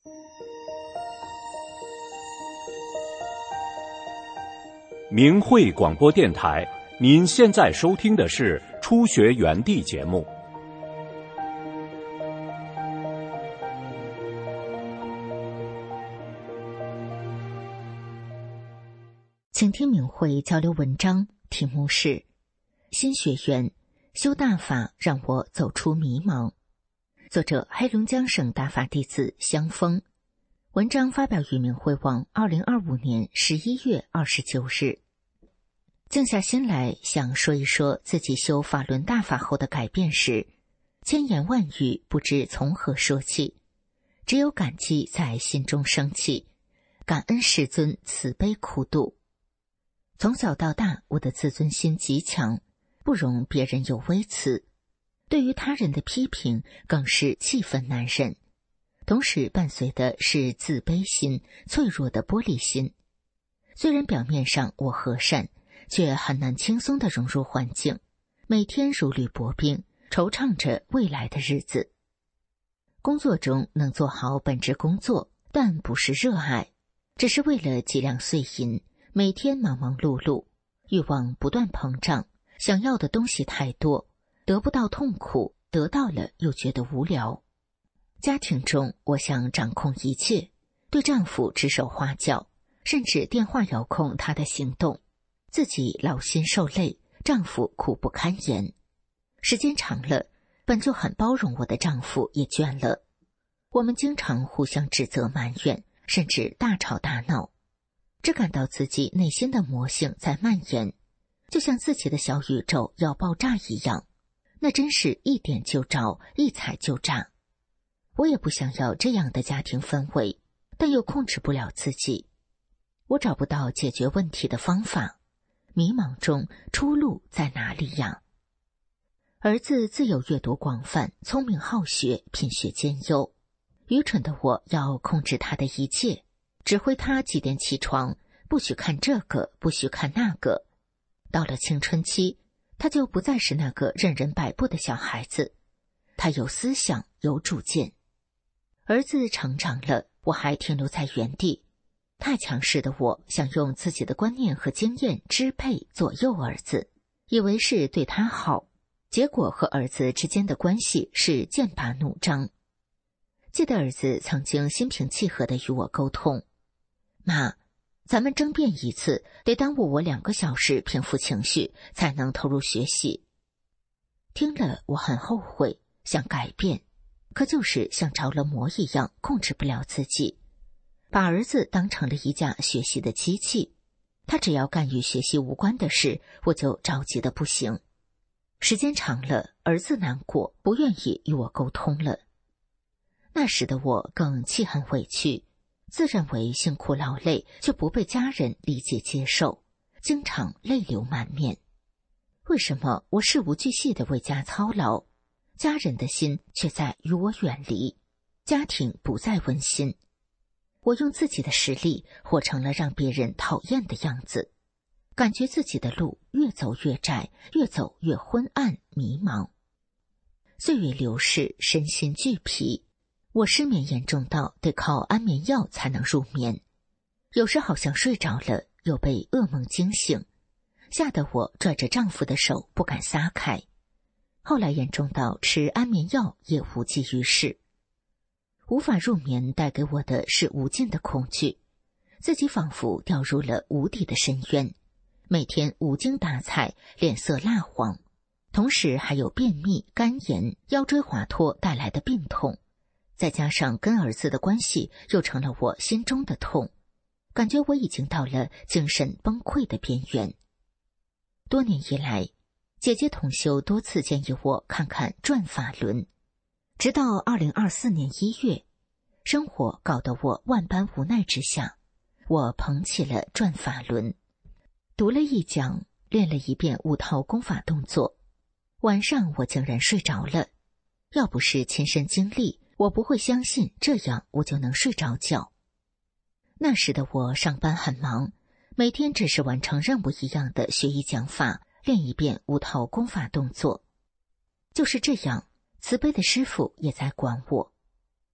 明慧广播电台，您现在收听的是初学园地节目。 请听明慧交流文章，题目是新学员修大法让我走出迷茫，作者黑龙江省大法弟子香风。文章发表于明慧网2025年11月29日。静下心来想说一说自己修法轮大法后的改变时，千言万语不知从何说起，只有感激在心中升起，感恩师尊慈悲苦度。从小到大，我的自尊心极强，不容别人有微词，对于他人的批评更是气愤难忍，同时伴随的是自卑心、脆弱的玻璃心。虽然表面上我和善，却很难轻松地融入环境，每天如履薄冰，惆怅着未来的日子。工作中能做好本职工作，但不是热爱，只是为了几两碎银，每天忙忙碌碌，欲望不断膨胀，想要的东西太多，得不到痛苦，得到了又觉得无聊。家庭中我想掌控一切，对丈夫指手画脚，甚至电话遥控他的行动，自己劳心受累，丈夫苦不堪言。时间长了，本就很包容我的丈夫也倦了，我们经常互相指责埋怨，甚至大吵大闹，只感到自己内心的魔性在蔓延，就像自己的小宇宙要爆炸一样，那真是一点就着，一踩就炸。我也不想要这样的家庭氛围，但又控制不了自己。我找不到解决问题的方法，迷茫中出路在哪里呀？儿子自幼阅读广泛，聪明好学，品学兼优。愚蠢的我要控制他的一切，指挥他几点起床，不许看这个，不许看那个。到了青春期，他就不再是那个任人摆布的小孩子，他有思想，有主见。儿子成长了，我还停留在原地。太强势的我想用自己的观念和经验支配左右儿子，以为是对他好，结果和儿子之间的关系是剑拔弩张。记得儿子曾经心平气和地与我沟通，妈，咱们争辩一次得耽误我2个小时平复情绪，才能投入学习。听了我很后悔，想改变，可就是像着了魔一样控制不了自己，把儿子当成了一架学习的机器，他只要干与学习无关的事，我就着急得不行。时间长了，儿子难过，不愿意与我沟通了。那时的我更气恨委屈，自认为辛苦劳累，却不被家人理解接受，经常泪流满面。为什么我事无巨细地为家操劳，家人的心却在与我远离，家庭不再温馨？我用自己的实力活成了让别人讨厌的样子，感觉自己的路越走越窄，越走越昏暗迷茫。岁月流逝，身心俱疲，我失眠严重到得靠安眠药才能入眠，有时好像睡着了，又被噩梦惊醒，吓得我拽着丈夫的手不敢撒开。后来严重到吃安眠药也无济于事。无法入眠带给我的是无尽的恐惧，自己仿佛掉入了无底的深渊，每天无精打采，脸色蜡黄，同时还有便秘、肝炎、腰椎滑脱带来的病痛，再加上跟儿子的关系又成了我心中的痛，感觉我已经到了精神崩溃的边缘。多年以来，姐姐同修多次建议我看看转法轮，直到2024年1月，生活搞得我万般无奈之下，我捧起了转法轮，读了一讲，练了一遍5套功法动作，晚上我竟然睡着了。要不是亲身经历，我不会相信这样我就能睡着觉。那时的我上班很忙，每天只是完成任务一样的学一讲法，练一遍5套功法动作。就是这样，慈悲的师父也在管我。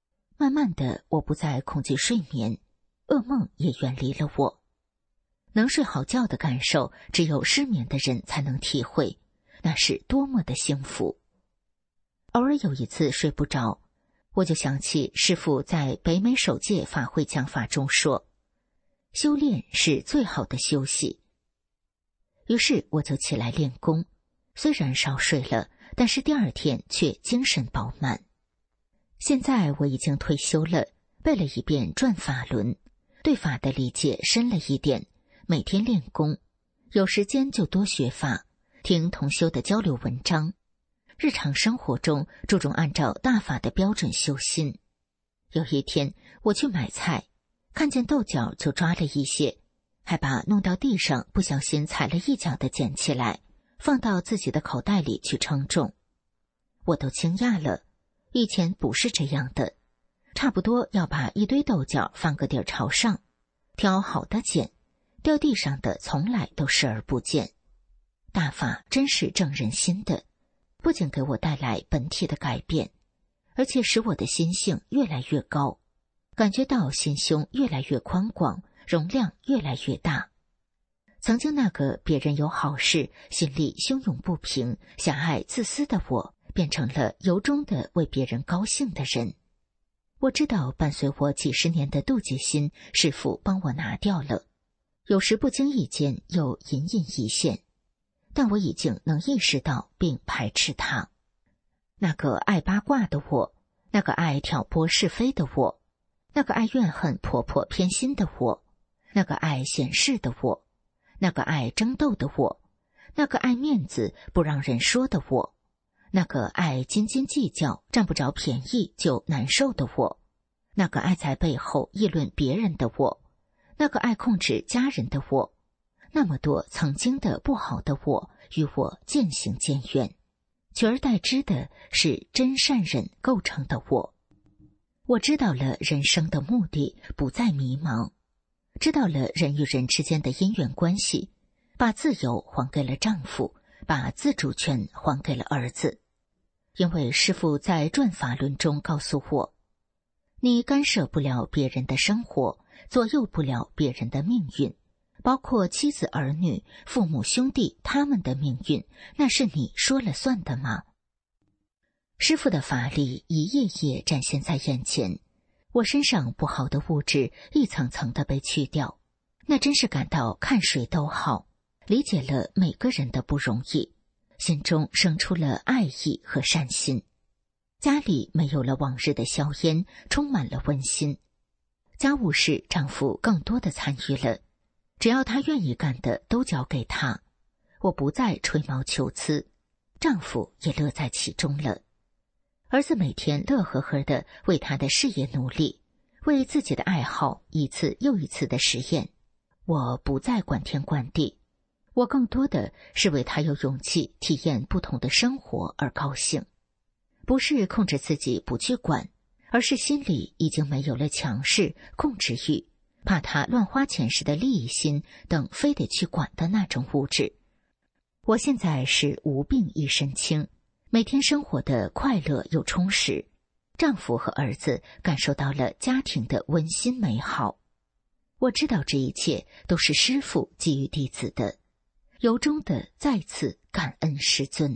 慢慢的，我不再恐惧睡眠，噩梦也远离了我。能睡好觉的感受，只有失眠的人才能体会，那是多么的幸福。偶尔有一次睡不着，我就想起师父在北美首届法会讲法中说，修炼是最好的休息。于是我就起来练功，虽然少睡了，但是第二天却精神饱满。现在我已经退休了，背了一遍转法轮，对法的理解深了一点，每天练功，有时间就多学法，听同修的交流文章，日常生活中注重按照大法的标准修心。有一天我去买菜，看见豆角就抓了一些，还把弄到地上不小心踩了一脚的捡起来，放到自己的口袋里去称重。我都惊讶了，以前不是这样的，差不多要把一堆豆角放个底儿朝上，挑好的捡，掉地上的从来都视而不见。大法真是正人心的，不仅给我带来本体的改变，而且使我的心性越来越高，感觉到心胸越来越宽广，容量越来越大。曾经那个别人有好事，心里汹涌不平、狭隘自私的我，变成了由衷的为别人高兴的人。我知道伴随我几十年的妒忌心，师父帮我拿掉了，有时不经意间又隐隐一现，但我已经能意识到并排斥它。那个爱八卦的我，那个爱挑拨是非的我，那个爱怨恨婆婆偏心的我，那个爱显示的我，那个爱争斗的我，那个爱面子不让人说的我，那个爱斤斤计较占不着便宜就难受的我，那个爱在背后议论别人的我，那个爱控制家人的我，那么多曾经的不好的我与我渐行渐远，取而代之的是真善忍构成的我。我知道了人生的目的，不再迷茫，知道了人与人之间的因缘关系，把自由还给了丈夫，把自主权还给了儿子。因为师父在转法轮中告诉我，你干涉不了别人的生活，左右不了别人的命运，包括妻子儿女、父母兄弟他们的命运，那是你说了算的吗？师父的法力一页页展现在眼前，我身上不好的物质一层层的被去掉，那真是感到看谁都好，理解了每个人的不容易，心中生出了爱意和善心。家里没有了往日的硝烟，充满了温馨。家务事丈夫更多的参与了，只要他愿意干的都交给他，我不再吹毛求疵，丈夫也乐在其中了。儿子每天乐呵呵地为他的事业努力，为自己的爱好一次又一次的实验。我不再管天管地，我更多的是为他有勇气体验不同的生活而高兴。不是控制自己不去管，而是心里已经没有了强势、控制欲，怕他乱花钱时的利益心等非得去管的那种物质。我现在是无病一身轻，每天生活的快乐又充实，丈夫和儿子感受到了家庭的温馨美好。我知道这一切都是师父给予弟子的，由衷的再次感恩师尊。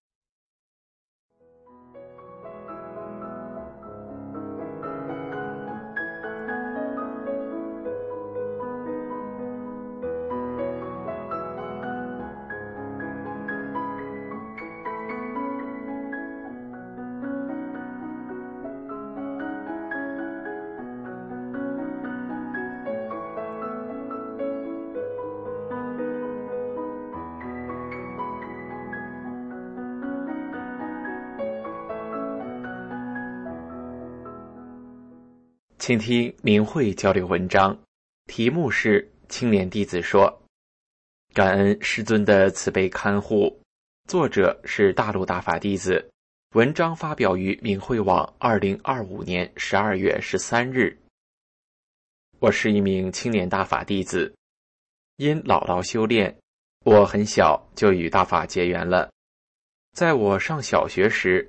请听明慧交流文章，题目是青年弟子说，感恩师尊的慈悲看护。作者是大陆大法弟子，文章发表于明慧网2025年12月13日。我是一名青年大法弟子，因姥姥修炼，我很小就与大法结缘了。在我上小学时，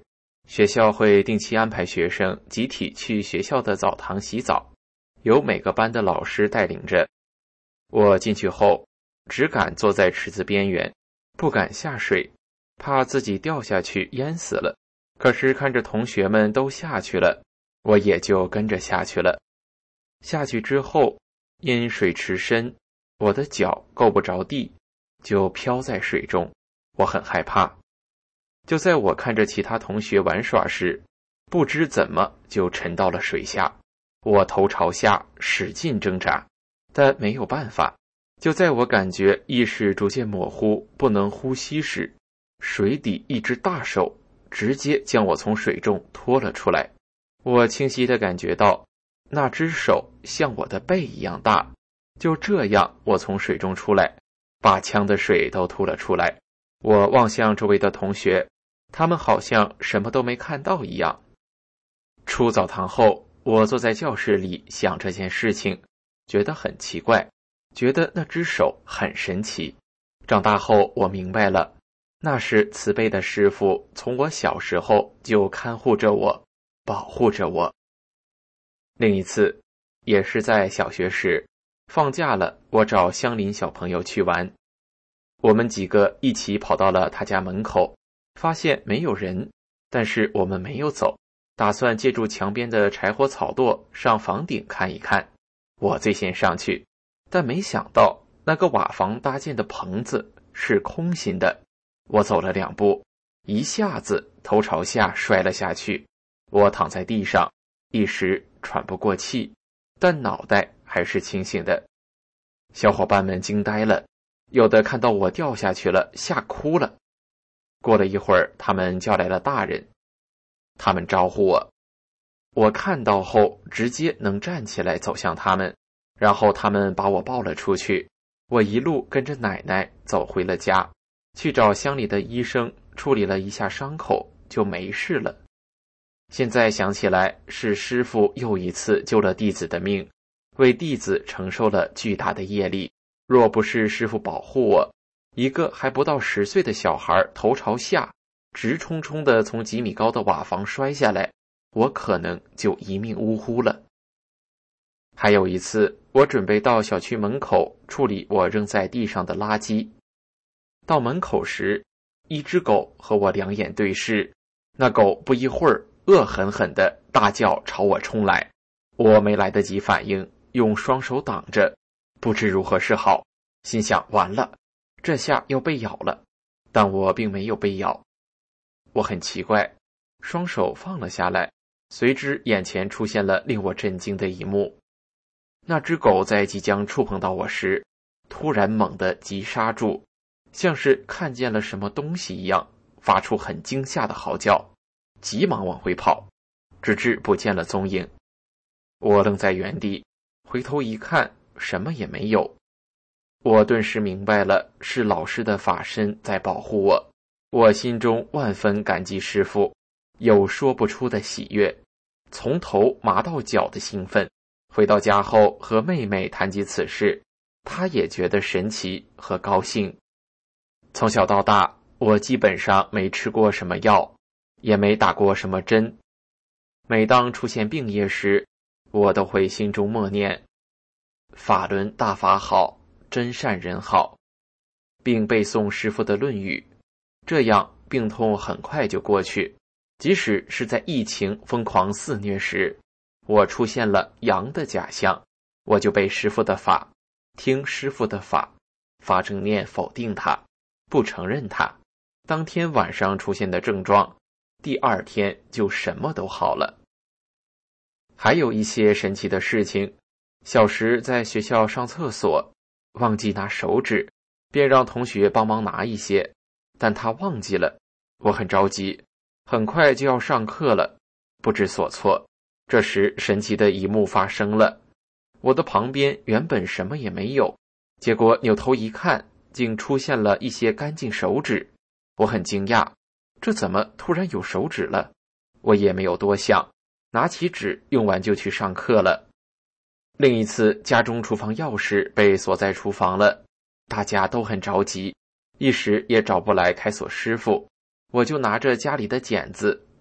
学校会定期安排学生集体去学校的澡堂洗澡，由每个班的老师带领着。我进去后，只敢坐在池子边缘，不敢下水，怕自己掉下去淹死了。可是看着同学们都下去了，我也就跟着下去了。下去之后，因水池深，我的脚够不着地，就飘在水中，我很害怕。就在我看着其他同学玩耍时，不知怎么就沉到了水下。我头朝下使劲挣扎，但没有办法。就在我感觉意识逐渐模糊，不能呼吸时，水底一只大手直接将我从水中拖了出来。我清晰地感觉到那只手像我的背一样大。就这样，我从水中出来，把腔的水都吐了出来。我望向周围的同学，他们好像什么都没看到一样。出澡堂后，我坐在教室里想这件事情，觉得很奇怪，觉得那只手很神奇。长大后我明白了，那是慈悲的师父从我小时候就看护着我，保护着我。另一次也是在小学时，放假了，我找乡邻小朋友去玩。我们几个一起跑到了他家门口，发现没有人，但是我们没有走，打算借助墙边的柴火草垛上房顶看一看。我最先上去，但没想到那个瓦房搭建的棚子是空心的。我走了2步，一下子头朝下摔了下去。我躺在地上，一时喘不过气，但脑袋还是清醒的。小伙伴们惊呆了，有的看到我掉下去了，吓哭了。过了一会儿，他们叫来了大人，他们招呼我。我看到后直接能站起来走向他们，然后他们把我抱了出去。我一路跟着奶奶走回了家，去找乡里的医生处理了一下伤口，就没事了。现在想起来，是师父又一次救了弟子的命，为弟子承受了巨大的业力。若不是师父保护我，一个还不到10岁的小孩头朝下，直冲冲地从几米高的瓦房摔下来，我可能就一命呜呼了。还有一次，我准备到小区门口处理我扔在地上的垃圾。到门口时，一只狗和我两眼对视，那狗不一会儿恶狠狠地大叫朝我冲来。我没来得及反应，用双手挡着，不知如何是好，心想完了，这下要被咬了。但我并没有被咬。我很奇怪，双手放了下来，随之眼前出现了令我震惊的一幕。那只狗在即将触碰到我时，突然猛地急刹住，像是看见了什么东西一样，发出很惊吓的嚎叫，急忙往回跑，直至不见了踪影。我愣在原地，回头一看，什么也没有。我顿时明白了，是老师的法身在保护我。我心中万分感激师父，有说不出的喜悦，从头麻到脚的兴奋。回到家后和妹妹谈及此事，她也觉得神奇和高兴。从小到大，我基本上没吃过什么药，也没打过什么针。每当出现病业时，我都会心中默念法轮大法好，真善人好，并背诵师父的论语，这样病痛很快就过去。即使是在疫情疯狂肆虐时，我出现了阳的假象，我就背师父的法，听师父的法，发正念否定它，不承认它。当天晚上出现的症状，第2天就什么都好了。还有一些神奇的事情，小时在学校上厕所，忘记拿手纸，便让同学帮忙拿一些，但他忘记了，我很着急，很快就要上课了，不知所措。这时神奇的一幕发生了，我的旁边原本什么也没有，结果扭头一看，竟出现了一些干净手指。我很惊讶，这怎么突然有手指了？我也没有多想，拿起纸用完就去上课了。另一次，家中厨房钥匙被锁在厨房了，大家都很着急，一时也找不来开锁师傅，我就拿着家里的剪子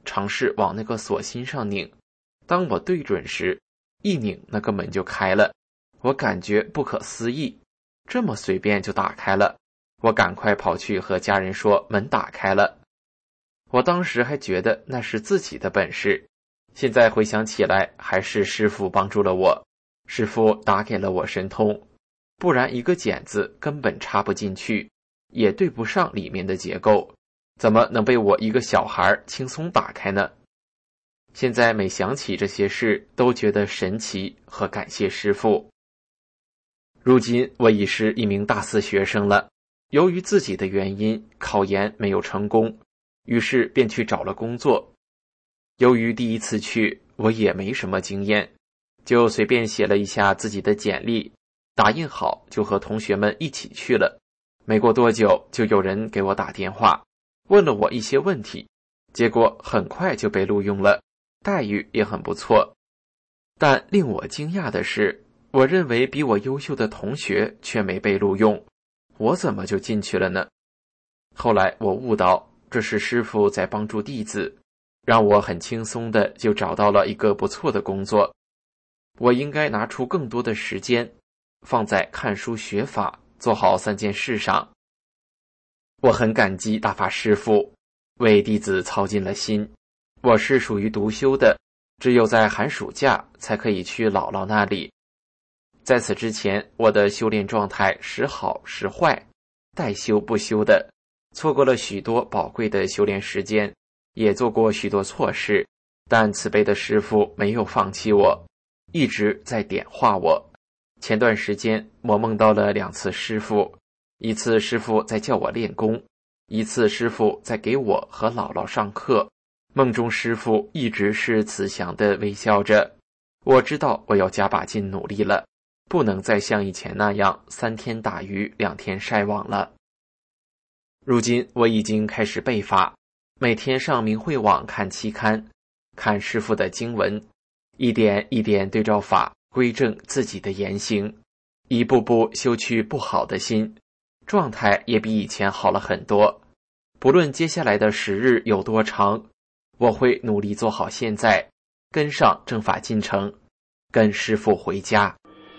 尝试往那个锁芯上拧。当我对准时，一拧那个门就开了。我感觉不可思议，这么随便就打开了。我赶快跑去和家人说门打开了。我当时还觉得那是自己的本事，现在回想起来，还是师父帮助了我。师父打给了我神通，不然一个剪子根本插不进去，也对不上里面的结构，怎么能被我一个小孩轻松打开呢？现在每想起这些事，都觉得神奇和感谢师父。如今我已是一名大4学生了，由于自己的原因，考研没有成功，于是便去找了工作。由于第一次去，我也没什么经验，就随便写了一下自己的简历，打印好就和同学们一起去了。没过多久，就有人给我打电话，问了我一些问题，结果很快就被录用了，待遇也很不错。但令我惊讶的是，我认为比我优秀的同学却没被录用，我怎么就进去了呢？后来我悟到，这是师父在帮助弟子，让我很轻松的就找到了一个不错的工作。我应该拿出更多的时间，放在看书学法，做好3件事上。我很感激大法师父，为弟子操尽了心。我是属于独修的，只有在寒暑假才可以去姥姥那里。在此之前，我的修炼状态时好时坏，待修不修的，错过了许多宝贵的修炼时间，也做过许多错事，但慈悲的师父没有放弃我，一直在点化我。前段时间我梦到了2次师父，一次师父在叫我练功，一次师父在给我和姥姥上课。梦中师父一直是慈祥地微笑着，我知道我要加把劲努力了，不能再像以前那样3天打鱼2天晒网了。如今我已经开始背法，每天上明慧网看期刊，看师父的经文，一点一点对照法，归正自己的言行，一步步修去不好的心，状态也比以前好了很多。不论接下来的时日有多长，我会努力做好现在，跟上正法进程，跟师父回家。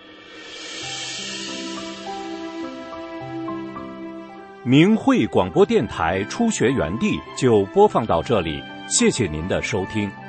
明慧广播电台初学园地就播放到这里，谢谢您的收听。